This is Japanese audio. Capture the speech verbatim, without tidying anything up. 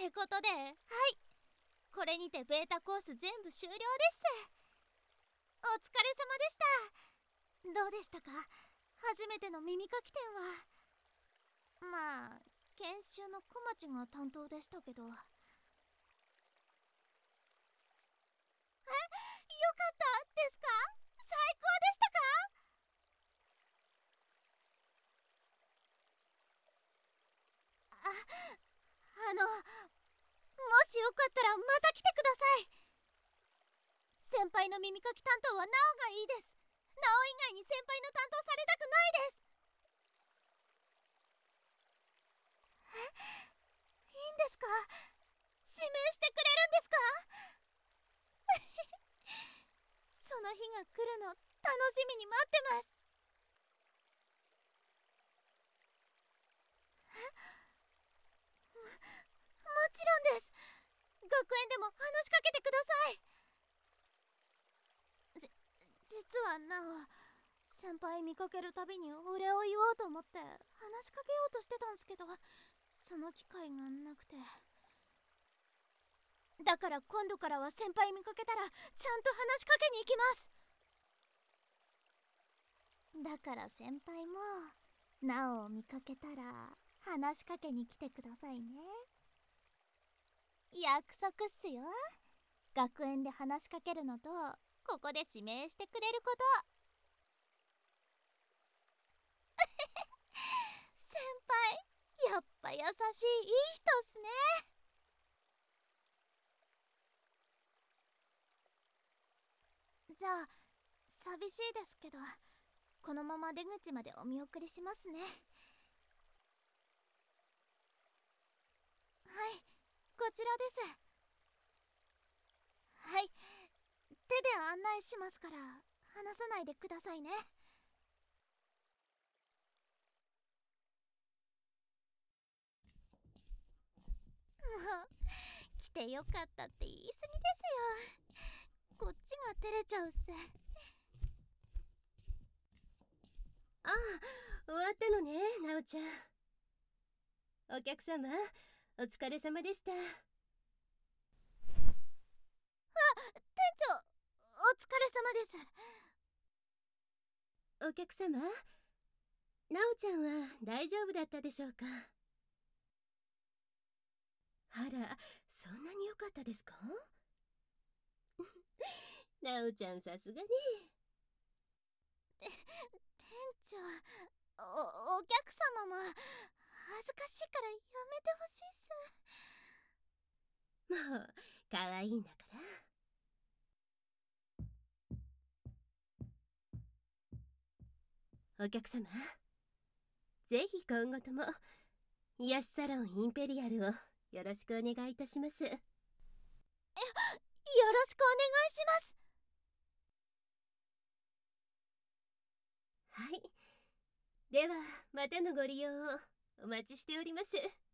ってことで、はい、これにてベータコース全部終了です。お疲れ様でした。どうでしたか、初めての耳かき店は。まあ研修の小町が担当でしたけど。え、よかったですか？最高でしたか？あ、あの、もしよかったらまた来てください。先輩の耳かき担当はナオがいいです。ナオ以外に先輩の担当されたくないです。え、いいんですか？指名してくれるんですか？その日が来るの楽しみに待ってます。え、も、もちろんです。学園でも話しかけてください。じ、実はなお、先輩見かけるたびにお礼を言おうと思って話しかけようとしてたんすけど、その機会がなくて。だから今度からは先輩見かけたらちゃんと話しかけに行きます。だから先輩もナオを見かけたら話しかけに来てくださいね。約束っすよ。学園で話しかけるのとここで指名してくれること。先輩やっぱ優しいいい人っすね。じゃあ寂しいですけど、このまま出口までお見送りしますね。はい、こちらです。はい、手で案内しますから離さないでくださいね。もう来てよかったって言い過ぎですよ。こっちが照れちゃうっす。 ああ、終わったのね、なおちゃん。お客様、お疲れ様でした。あ、 店長、お疲れ様です。 お客様、なおちゃんは大丈夫だったでしょうか？あら、そんなに良かったですか？なおちゃん、さすがね。 て、店長、お、お客様も恥ずかしいからやめてほしいっす。 もう、可愛いんだから。お客様、ぜひ今後とも癒しサロンインペリアルをよろしくお願いいたします。え、よろしくお願いします。 はい、ではまたのご利用をお待ちしております。